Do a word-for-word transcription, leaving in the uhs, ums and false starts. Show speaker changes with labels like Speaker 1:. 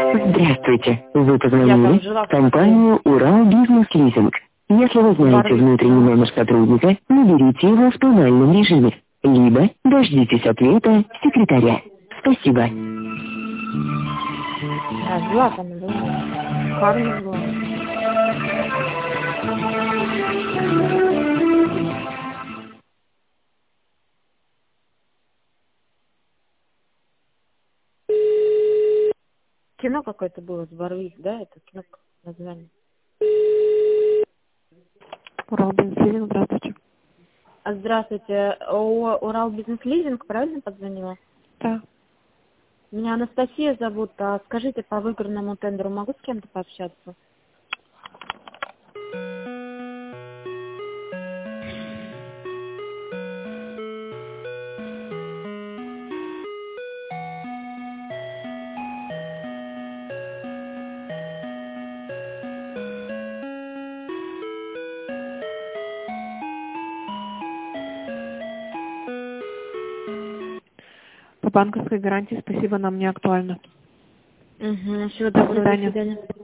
Speaker 1: Здравствуйте. Вы
Speaker 2: Я там
Speaker 1: позвонили
Speaker 2: жила
Speaker 1: в компанию «Урал Бизнес Лизинг». Если вы знаете
Speaker 2: Барвик.
Speaker 1: внутренний номер сотрудника, наберите его в тональном режиме, либо дождитесь ответа секретаря. Спасибо.
Speaker 2: Я жила там, жила. В Харме жила. Кино какое-то было с Барвик, да? Это кино название.
Speaker 3: Урал Бизнес Лизинг, здравствуйте.
Speaker 2: А, здравствуйте. О, Урал Бизнес Лизинг, правильно позвонила?
Speaker 3: Да.
Speaker 2: Меня Анастасия зовут. А скажите, по выигранному тендеру могу с кем-то пообщаться?
Speaker 3: По банковской гарантии спасибо, нам не актуально.
Speaker 2: Угу. Всего
Speaker 3: До
Speaker 2: доброго. До
Speaker 3: свидания.
Speaker 2: свидания.